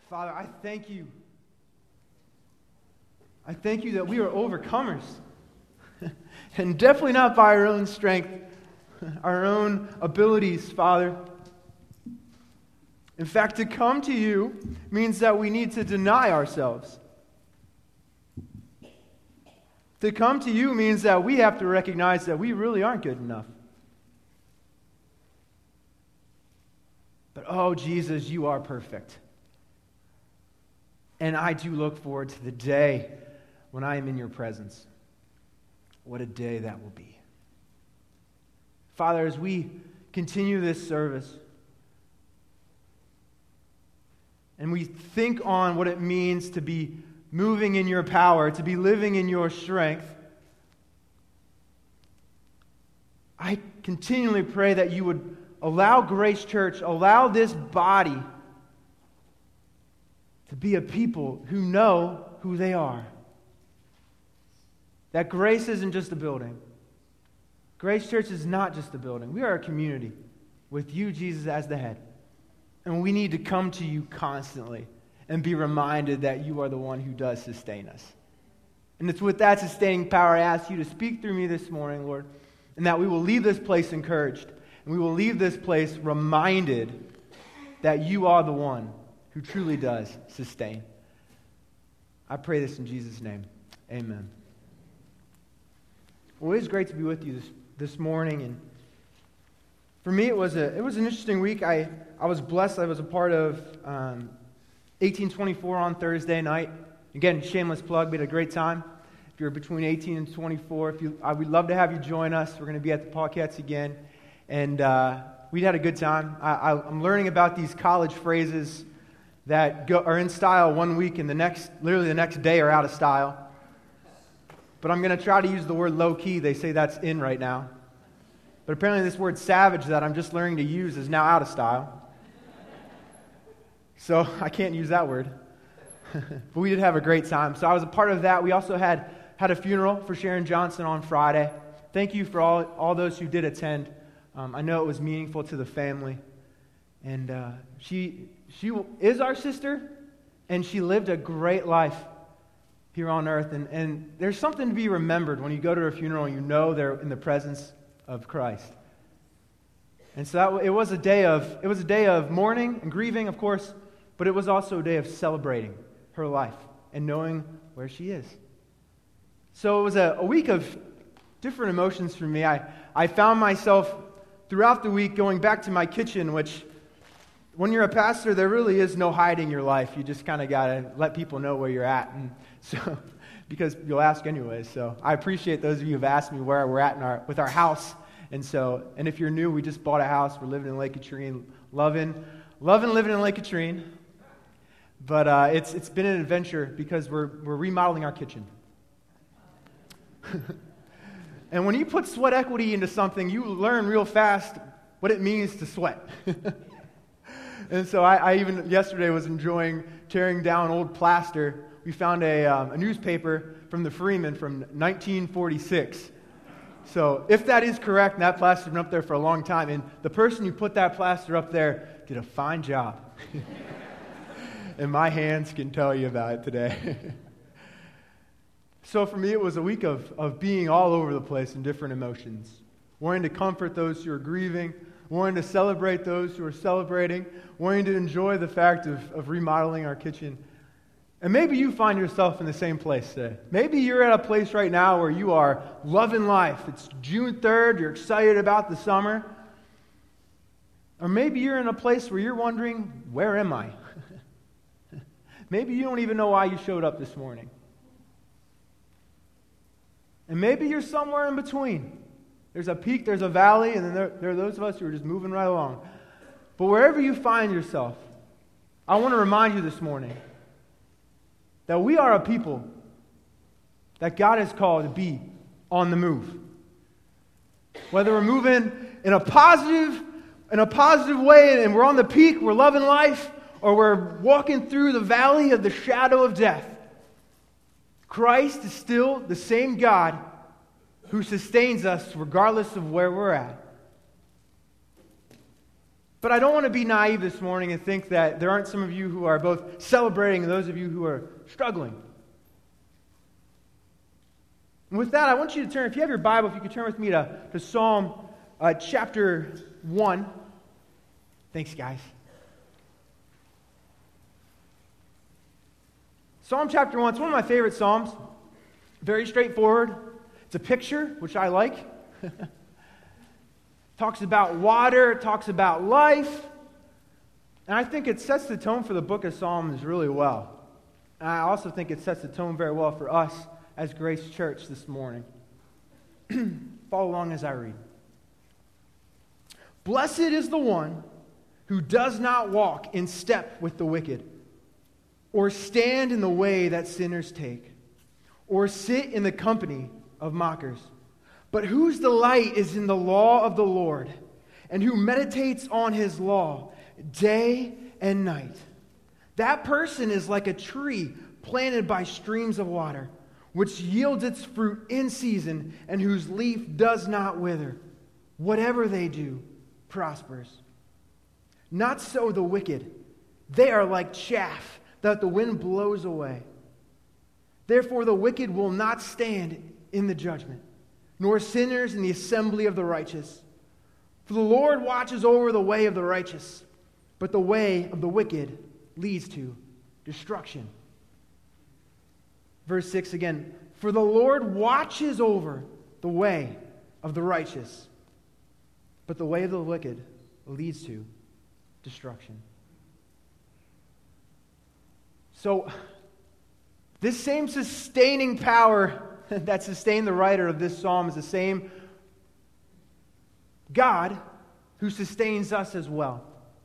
Father, I thank you. I thank you that we are overcomers. And definitely not by our own strength, our own abilities, Father. In fact, to come to you means that we need to deny ourselves. To come to you means that we have to recognize that we really aren't good enough. But oh, Jesus, you are perfect. And I do look forward to the day when I am in your presence. What a day that will be. Father, as we continue this service, and we think on what it means to be moving in your power, to be living in your strength, I continually pray that you would allow Grace Church, allow this body to be a people who know who they are. That Grace isn't just a building. Grace Church is not just a building. We are a community with you, Jesus, as the head. And we need to come to you constantly and be reminded that you are the one who does sustain us. And it's with that sustaining power I ask you to speak through me this morning, Lord, and that we will leave this place encouraged, and we will leave this place reminded that you are the one who truly does sustain. I pray this in Jesus' name. Amen. Well, it is great to be with you this morning, and for me it was an interesting week. I was blessed. I was a part of 1824 on Thursday night. Again, shameless plug. We had a great time. If you're between 18 and 24, we'd love to have you join us. We're going to be at the Pauquettes again, and we had a good time. I'm learning about these college phrases that are in style one week, and the next day are out of style. But I'm going to try to use the word low-key. They say that's in right now. But apparently this word savage that I'm just learning to use is now out of style. So I can't use that word. But we did have a great time. So I was a part of that. We also had a funeral for Sharon Johnson on Friday. Thank you for all those who did attend. I know it was meaningful to the family. And she is our sister, and she lived a great life here on earth. And there's something to be remembered when you go to a funeral and you know they're in the presence of Christ. And so it was a day of mourning and grieving, of course, but it was also a day of celebrating her life and knowing where she is. So it was a week of different emotions for me. I found myself throughout the week going back to my kitchen, which when you're a pastor, there really is no hiding your life. You just kind of got to let people know where you're at. And so, because you'll ask anyways. So I appreciate those of you who've asked me where we're at with our house. And if you're new, we just bought a house. We're living in Lake Katrine, loving living in Lake Katrine. But it's been an adventure because we're remodeling our kitchen. And when you put sweat equity into something, you learn real fast what it means to sweat. And so I even yesterday was enjoying tearing down old plaster. We found a newspaper from the Freeman from 1946. So if that is correct, that plaster's been up there for a long time, and the person who put that plaster up there did a fine job. And my hands can tell you about it today. So for me, it was a week of being all over the place in different emotions. Wanting to comfort those who are grieving, wanting to celebrate those who are celebrating, wanting to enjoy the fact of remodeling our kitchen. And maybe you find yourself in the same place today. Maybe you're at a place right now where you are loving life. It's June 3rd, you're excited about the summer. Or maybe you're in a place where you're wondering, where am I? Maybe you don't even know why you showed up this morning. And maybe you're somewhere in between. There's a peak, there's a valley, and then there are those of us who are just moving right along. But wherever you find yourself, I want to remind you this morning that we are a people that God has called to be on the move. Whether we're moving in a positive way and we're on the peak, we're loving life, or we're walking through the valley of the shadow of death, Christ is still the same God who sustains us regardless of where we're at. But I don't want to be naive this morning and think that there aren't some of you who are both celebrating and those of you who are struggling. And with that, I want you to turn, if you have your Bible, if you could turn with me to Psalm chapter 1. Thanks, guys. Psalm chapter 1, it's one of my favorite Psalms. Very straightforward. It's a picture, which I like. Talks about water, it talks about life. And I think it sets the tone for the book of Psalms really well. And I also think it sets the tone very well for us as Grace Church this morning. Follow along as I read. Blessed is the one who does not walk in step with the wicked, or stand in the way that sinners take, or sit in the company of mockers, but whose delight is in the law of the Lord, and who meditates on his law day and night. That person is like a tree planted by streams of water, which yields its fruit in season, and whose leaf does not wither. Whatever they do prospers. Not so the wicked. They are like chaff that the wind blows away. Therefore the wicked will not stand in the judgment, nor sinners in the assembly of the righteous. For the Lord watches over the way of the righteous, but the way of the wicked leads to destruction. Verse 6 again. For the Lord watches over the way of the righteous, but the way of the wicked leads to destruction. So, this same sustaining power that sustained the writer of this psalm is the same God who sustains us as well.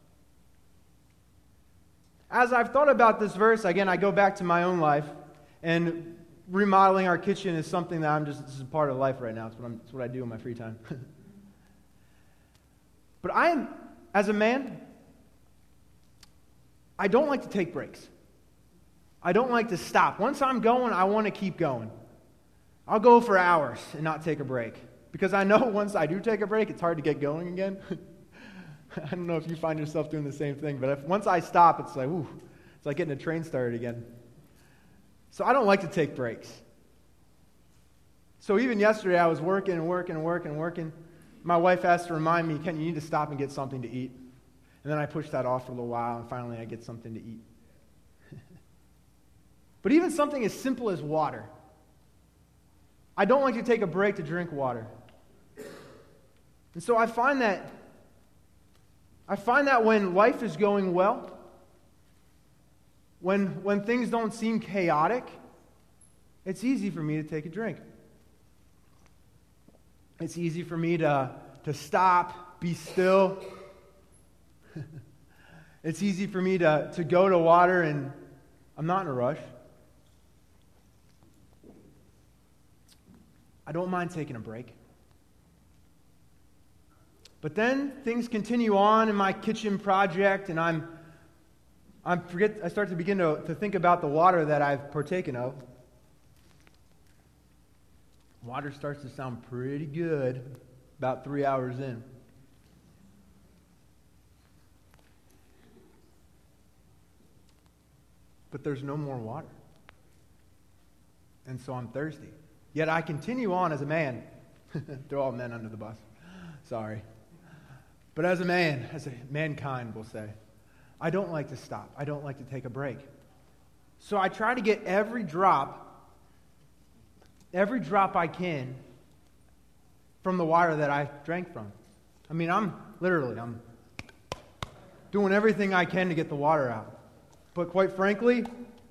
As I've thought about this verse, again, I go back to my own life, and remodeling our kitchen is something that this is a part of life right now. It's what I do in my free time. But as a man, I don't like to take breaks. I don't like to stop. Once I'm going, I want to keep going. I'll go for hours and not take a break. Because I know once I do take a break, it's hard to get going again. I don't know if you find yourself doing the same thing, but once I stop, it's like, ooh, it's like getting a train started again. So I don't like to take breaks. So even yesterday, I was working. My wife asked to remind me, Ken, you need to stop and get something to eat. And then I pushed that off for a little while, and finally I get something to eat. But even something as simple as water. I don't like to take a break to drink water. And so I find that when life is going well, when things don't seem chaotic, it's easy for me to take a drink. It's easy for me to stop, be still. It's easy for me to go to water, and I'm not in a rush. I don't mind taking a break. But then things continue on in my kitchen project, and I start to begin to think about the water that I've partaken of. Water starts to sound pretty good about 3 hours in. But there's no more water. And so I'm thirsty. Yet I continue on as a man. Throw all men under the bus. Sorry. But as a man, as mankind will say, I don't like to stop. I don't like to take a break. So I try to get every drop I can from the water that I drank from. I mean, I'm doing everything I can to get the water out. But quite frankly,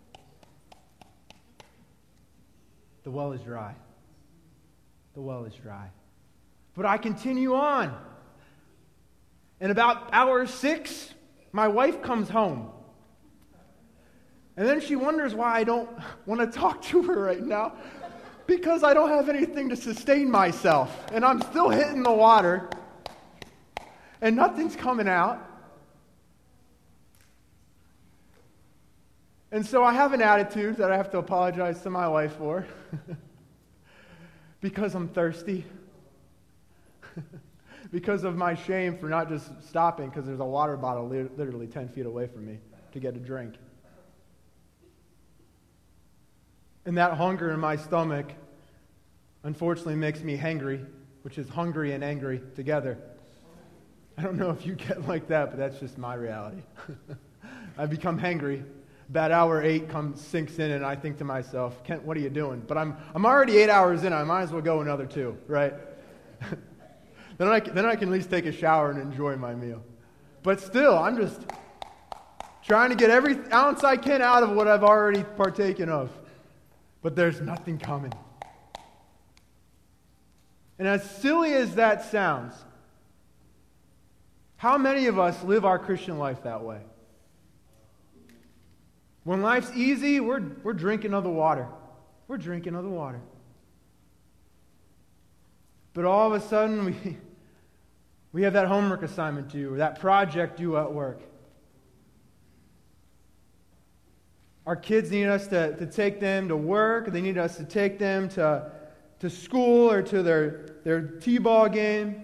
the well is dry. The well is dry. But I continue on. And about hour 6, my wife comes home. And then she wonders why I don't want to talk to her right now. Because I don't have anything to sustain myself. And I'm still hitting the water. And nothing's coming out. And so I have an attitude that I have to apologize to my wife for. Because I'm thirsty. because of my shame for not just stopping because there's a water bottle literally 10 feet away from me to get a drink. And that hunger in my stomach, unfortunately, makes me hangry, which is hungry and angry together. I don't know if you get like that, but that's just my reality. I become hangry. About hour 8 sinks in, and I think to myself, Kent, what are you doing? But I'm already 8 hours in. I might as well go another 2, right? then I can at least take a shower and enjoy my meal. But still, I'm just trying to get every ounce I can out of what I've already partaken of. But there's nothing coming. And as silly as that sounds, how many of us live our Christian life that way? When life's easy, we're drinking of the water. We're drinking of the water. But all of a sudden, we have that homework assignment due, or that project due at work. Our kids need us to take them to work. They need us to take them to school or to their t-ball game.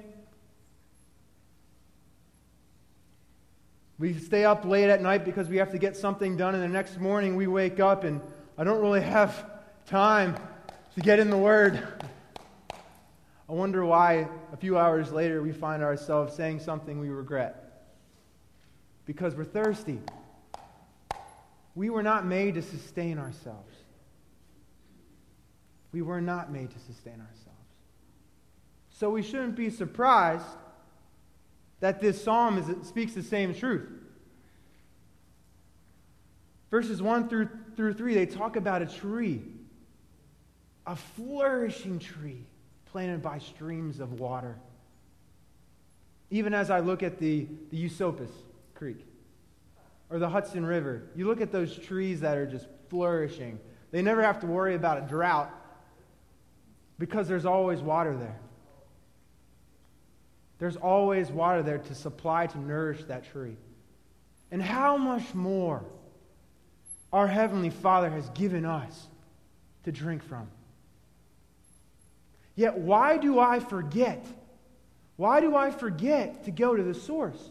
We stay up late at night because we have to get something done, and the next morning we wake up and I don't really have time to get in the Word. I wonder why a few hours later we find ourselves saying something we regret. Because we're thirsty. We were not made to sustain ourselves. We were not made to sustain ourselves. So we shouldn't be surprised that this psalm speaks the same truth. Verses 1 through 3, they talk about a tree, a flourishing tree planted by streams of water. Even as I look at the Eusopus Creek or the Hudson River, you look at those trees that are just flourishing. They never have to worry about a drought because there's always water there. There's always water there to supply, to nourish that tree. And how much more our Heavenly Father has given us to drink from. Yet why do I forget? Why do I forget to go to the source?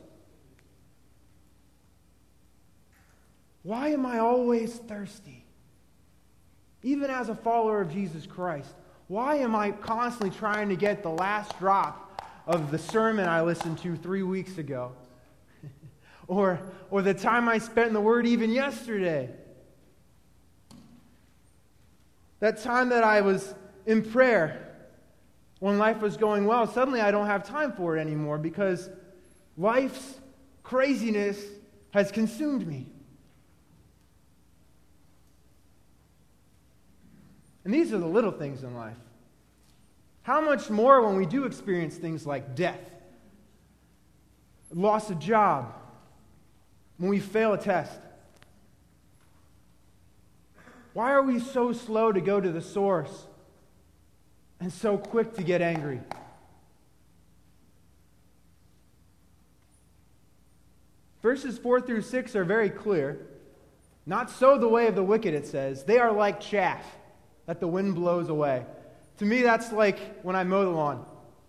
Why am I always thirsty? Even as a follower of Jesus Christ, why am I constantly trying to get the last drop of the sermon I listened to 3 weeks ago? or the time I spent in the Word even yesterday? That time that I was in prayer when life was going well, suddenly I don't have time for it anymore because life's craziness has consumed me. And these are the little things in life. How much more when we do experience things like death, loss of job, when we fail a test? Why are we so slow to go to the source and so quick to get angry? Verses 4 through 6 are very clear. Not so the way of the wicked, it says. They are like chaff that the wind blows away. To me, that's like when I mow the lawn.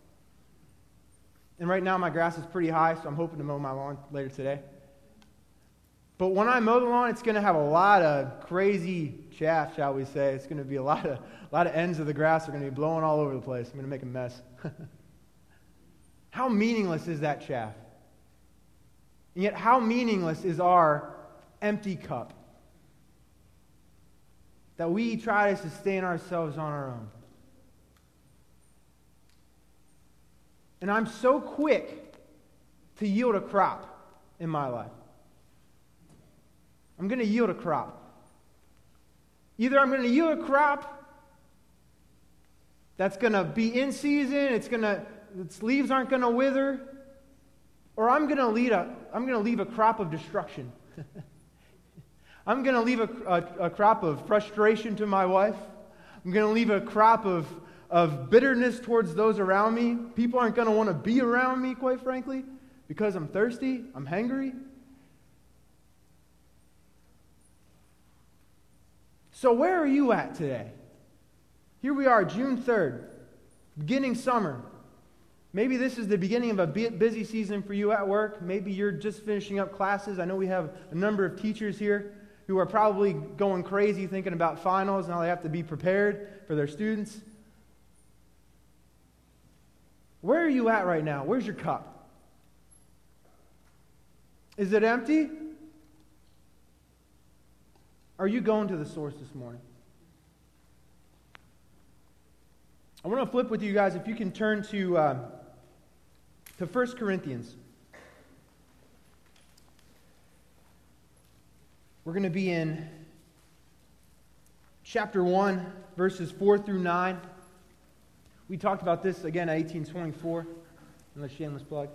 And right now my grass is pretty high, so I'm hoping to mow my lawn later today. But when I mow the lawn, it's going to have a lot of crazy chaff, shall we say. It's going to be a lot of ends of the grass are going to be blowing all over the place. I'm going to make a mess. How meaningless is that chaff? And yet how meaningless is our empty cup that we try to sustain ourselves on our own? And I'm so quick to yield a crop in my life. I'm going to yield a crop. Either I'm going to yield a crop that's going to be in season, its leaves aren't going to wither, or I'm going to leave a crop of destruction. I'm going to leave a crop of frustration to my wife. I'm going to leave a crop of bitterness towards those around me. People aren't going to want to be around me, quite frankly, because I'm thirsty, I'm hungry. So where are you at today? Here we are, June 3rd, beginning summer. Maybe this is the beginning of a busy season for you at work. Maybe you're just finishing up classes. I know we have a number of teachers here who are probably going crazy thinking about finals and how they have to be prepared for their students. Where are you at right now? Where's your cup? Is it empty? Are you going to the source this morning? I want to flip with you guys, if you can turn to 1 Corinthians. We're going to be in chapter 1, verses 4 through 9. We talked about this again at 1824. Another shameless plug.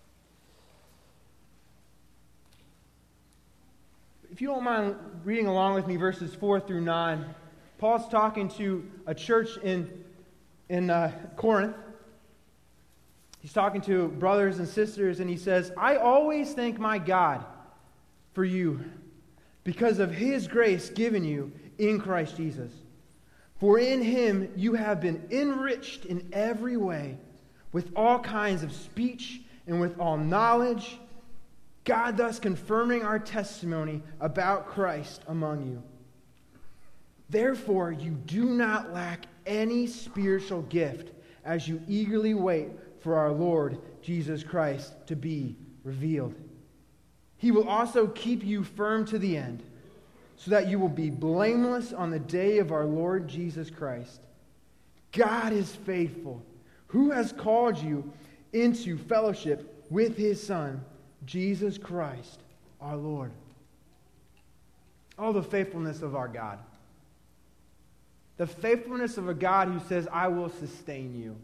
If you don't mind reading along with me, verses 4 through 9, Paul's talking to a church in Corinth. He's talking to brothers and sisters, and he says, I always thank my God for you because of His grace given you in Christ Jesus. For in Him you have been enriched in every way, with all kinds of speech and with all knowledge, God thus confirming our testimony about Christ among you. Therefore you do not lack any spiritual gift as you eagerly wait for our Lord Jesus Christ to be revealed. He will also keep you firm to the end, so that you will be blameless on the day of our Lord Jesus Christ. God is faithful, who has called you into fellowship with His Son, Jesus Christ, our Lord. Oh, the faithfulness of our God. The faithfulness of a God who says, I will sustain you.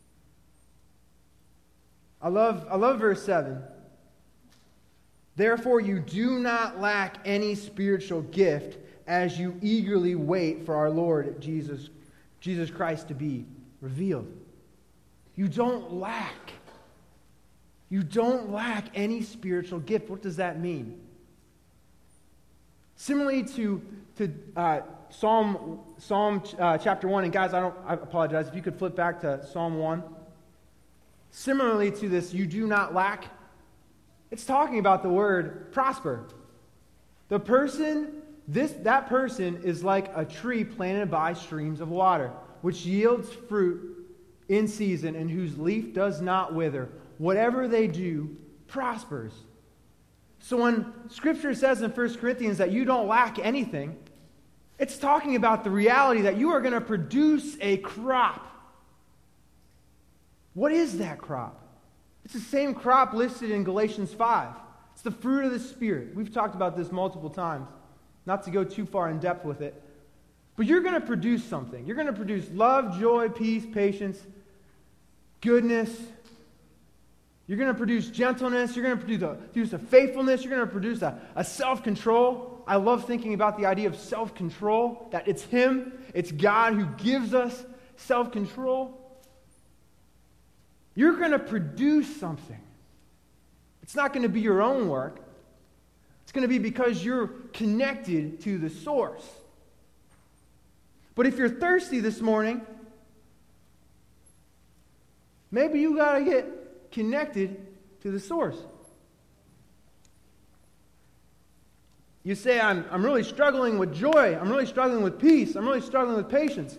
I love verse 7. Therefore you do not lack any spiritual gift as you eagerly wait for our Lord Jesus Christ to be revealed. You don't lack. You don't lack any spiritual gift. What does that mean? Similarly to Psalm chapter 1, and guys, I apologize, if you could flip back to Psalm 1. Similarly to this, you do not lack, it's talking about the word prosper. That person is like a tree planted by streams of water, which yields fruit in season and whose leaf does not wither. Whatever they do prospers. So when Scripture says in 1 Corinthians that you don't lack anything, it's talking about the reality that you are going to produce a crop. What is that crop? It's the same crop listed in Galatians 5. It's the fruit of the Spirit. We've talked about this multiple times, not to go too far in depth with it. But you're going to produce something. You're going to produce love, joy, peace, patience, goodness. You're going to produce gentleness. You're going to produce a faithfulness. You're going to produce a self-control. I love thinking about the idea of self-control, that it's Him, it's God who gives us self-control. You're going to produce something. It's not going to be your own work. It's going to be because you're connected to the source. But if you're thirsty this morning, maybe you got to get connected to the source. You say, I'm really struggling with joy. I'm really struggling with peace. I'm really struggling with patience.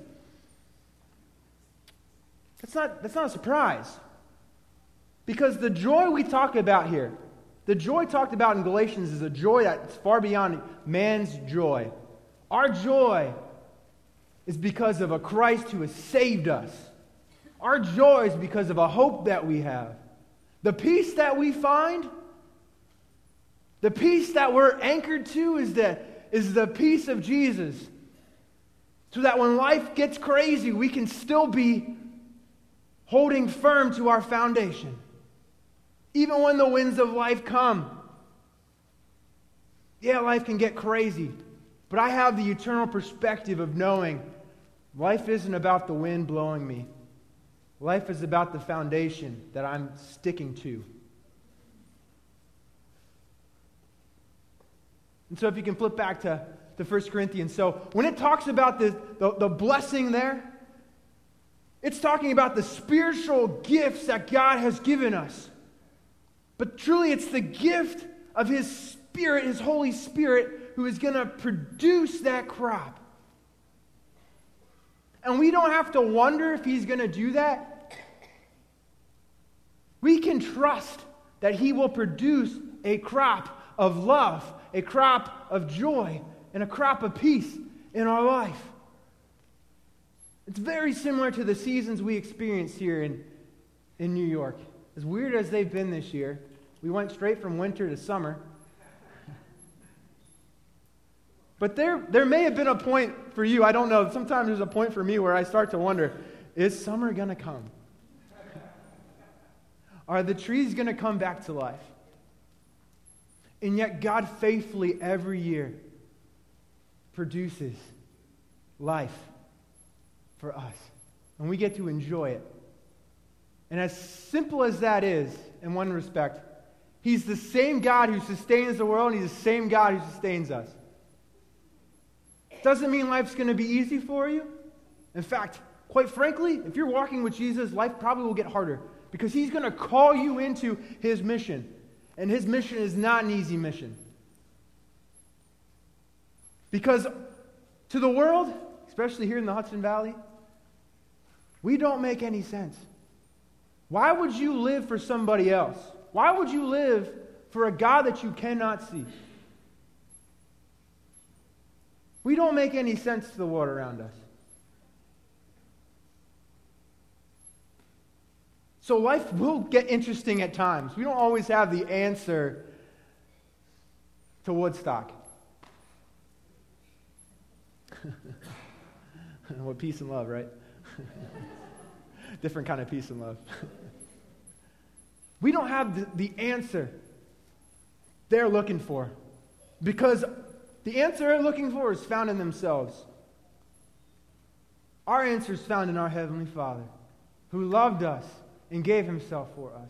That's not a surprise. Because the joy we talk about here, the joy talked about in Galatians is a joy that's far beyond man's joy. Our joy is because of a Christ who has saved us. Our joy is because of a hope that we have. The peace that we find, the peace that we're anchored to is the peace of Jesus. So that when life gets crazy, we can still be holding firm to our foundation. Even when the winds of life come. Yeah, life can get crazy. But I have the eternal perspective of knowing life isn't about the wind blowing me. Life is about the foundation that I'm sticking to. And so if you can flip back to 1 Corinthians. So when it talks about the blessing there, It's talking about the spiritual gifts that God has given us. But truly, it's the gift of His Spirit, His Holy Spirit, who is going to produce that crop. And we don't have to wonder if He's going to do that. We can trust that He will produce a crop of love, a crop of joy, and a crop of peace in our life. It's very similar to the seasons we experienced here in New York. As weird as they've been this year, we went straight from winter to summer. But there may have been a point for you, I don't know, sometimes there's a point for me where I start to wonder, is summer going to come? Are the trees going to come back to life? And yet God faithfully every year produces life for us. And we get to enjoy it. And as simple as that is, in one respect, He's the same God who sustains the world, and He's the same God who sustains us. Doesn't mean life's going to be easy for you. In fact, quite frankly, if you're walking with Jesus, life probably will get harder because He's going to call you into His mission. And His mission is not an easy mission. Because to the world, especially here in the Hudson Valley, we don't make any sense. Why would you live for somebody else? Why would you live for a God that you cannot see? We don't make any sense to the world around us. So life will get interesting at times. We don't always have the answer to Woodstock. What peace and love, right? Different kind of peace and love. We don't have the answer they're looking for, because the answer they're looking for is found in themselves. Our answer is found in our Heavenly Father, who loved us and gave Himself for us.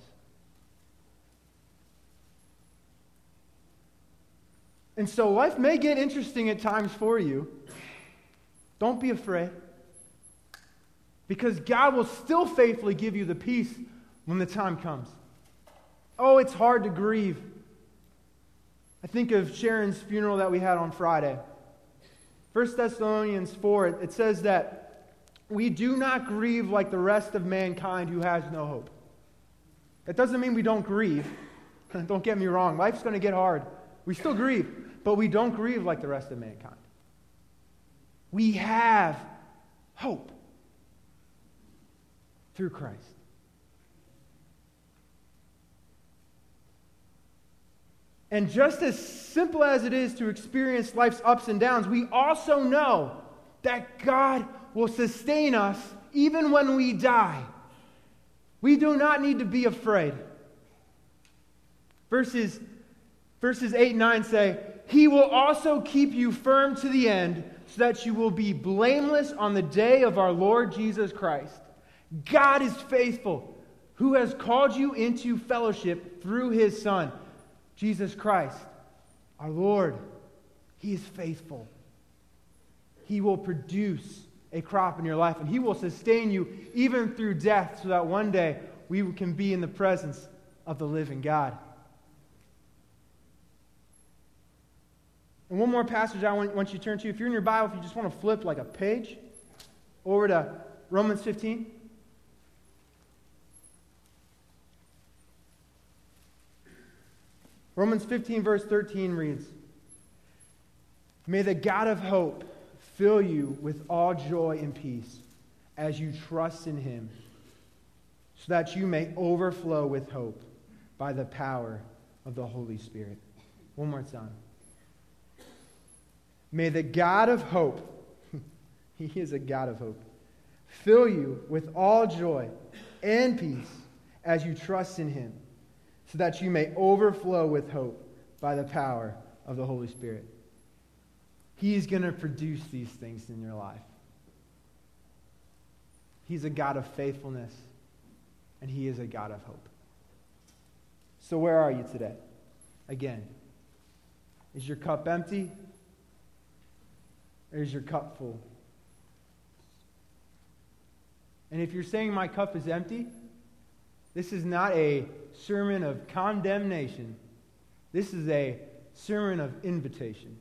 And so life may get interesting at times for you. Don't be afraid, because God will still faithfully give you the peace when the time comes. Oh, it's hard to grieve. I think of Sharon's funeral that we had on Friday. 1 Thessalonians 4, it says that we do not grieve like the rest of mankind who has no hope. That doesn't mean we don't grieve. Don't get me wrong. Life's going to get hard. We still grieve, but we don't grieve like the rest of mankind. We have hope through Christ. And just as simple as it is to experience life's ups and downs, we also know that God will sustain us even when we die. We do not need to be afraid. Verses 8 and 9 say, He will also keep you firm to the end, so that you will be blameless on the day of our Lord Jesus Christ. God is faithful, who has called you into fellowship through His Son, Jesus Christ, our Lord. He is faithful. He will produce a crop in your life, and He will sustain you even through death, so that one day we can be in the presence of the living God. And one more passage I want you to turn to. If you're in your Bible, if you just want to flip like a page over to Romans 15. Romans 15, verse 13 reads, May the God of hope fill you with all joy and peace as you trust in Him, so that you may overflow with hope by the power of the Holy Spirit. One more time. May the God of hope, He is a God of hope, fill you with all joy and peace as you trust in Him, so that you may overflow with hope by the power of the Holy Spirit. He's going to produce these things in your life. He's a God of faithfulness, and He is a God of hope. So where are you today? Again, is your cup empty? Or is your cup full? And if you're saying my cup is empty, this is not a sermon of condemnation. This is a sermon of invitation.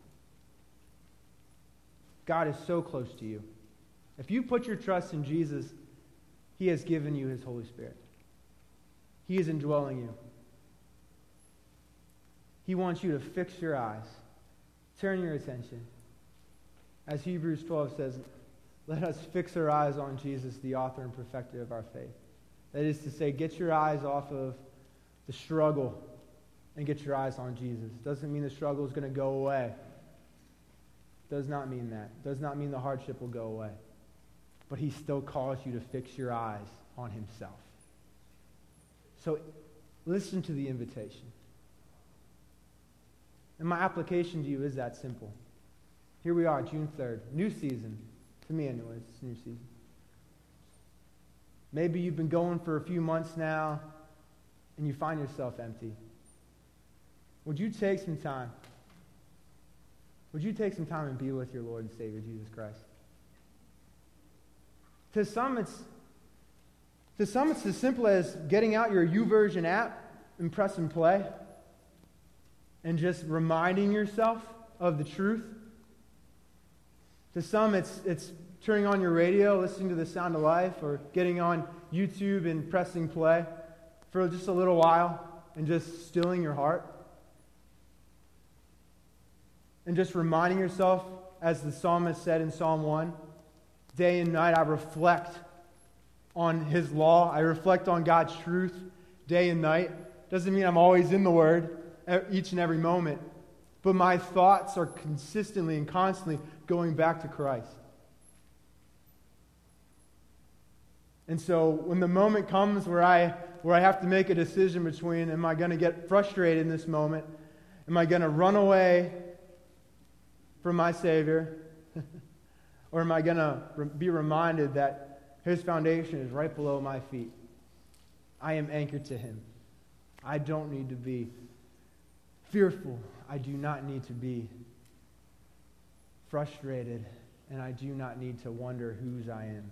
God is so close to you. If you put your trust in Jesus, He has given you His Holy Spirit. He is indwelling you. He wants you to fix your eyes, turn your attention. As Hebrews 12 says, let us fix our eyes on Jesus, the author and perfecter of our faith. That is to say, get your eyes off of the struggle and get your eyes on Jesus. Doesn't mean the struggle is going to go away. Does not mean that. Does not mean the hardship will go away. But He still calls you to fix your eyes on Himself. So listen to the invitation. And my application to you is that simple. Here we are, June 3rd. New season. To me anyways, it's new season. Maybe you've been going for a few months now and you find yourself empty. Would you take some time? Would you take some time and be with your Lord and Savior, Jesus Christ? To some, it's as simple as getting out your YouVersion app and pressing play and just reminding yourself of the truth. To some, it's turning on your radio, listening to the Sound of Life, or getting on YouTube and pressing play for just a little while and just stilling your heart. And just reminding yourself, as the psalmist said in Psalm 1, day and night I reflect on His law. I reflect on God's truth day and night. Doesn't mean I'm always in the Word each and every moment, but my thoughts are consistently and constantly going back to Christ. And so when the moment comes where I have to make a decision between, am I going to get frustrated in this moment? Am I going to run away from my Savior? Or am I going to be reminded that His foundation is right below my feet? I am anchored to Him. I don't need to be fearful. I do not need to be frustrated. And I do not need to wonder whose I am.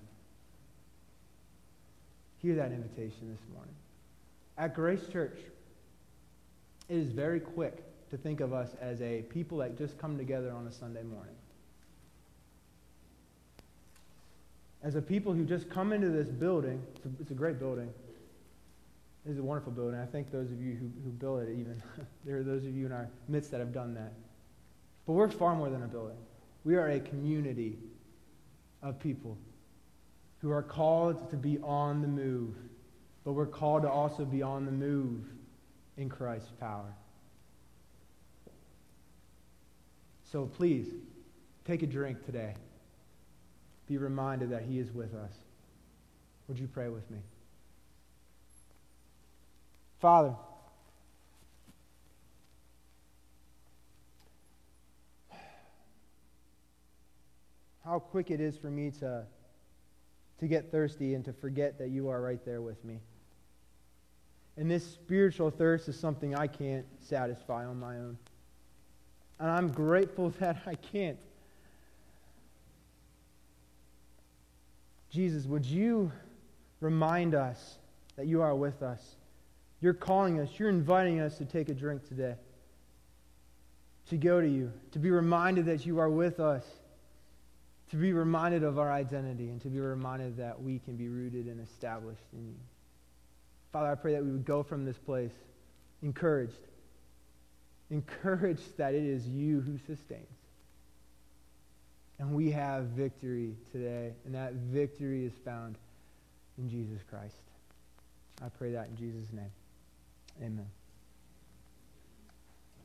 Hear that invitation this morning. At Grace Church, it is very quick to think of us as a people that just come together on a Sunday morning. As a people who just come into this building. It's a great building. It is a wonderful building. I thank those of you who built it even. There are those of you in our midst that have done that. But we're far more than a building. We are a community of people who are called to be on the move. But we're called to also be on the move in Christ's power. So please, take a drink today. Be reminded that He is with us. Would you pray with me? Father, how quick it is for me to get thirsty and to forget that You are right there with me. And this spiritual thirst is something I can't satisfy on my own. And I'm grateful that I can't. Jesus, would You remind us that You are with us? You're calling us. You're inviting us to take a drink today. To go to You. To be reminded that You are with us. To be reminded of our identity. And to be reminded that we can be rooted and established in You. Father, I pray that we would go from this place encouraged. Encouraged that it is You who sustains. And we have victory today. And that victory is found in Jesus Christ. I pray that in Jesus' name. Amen.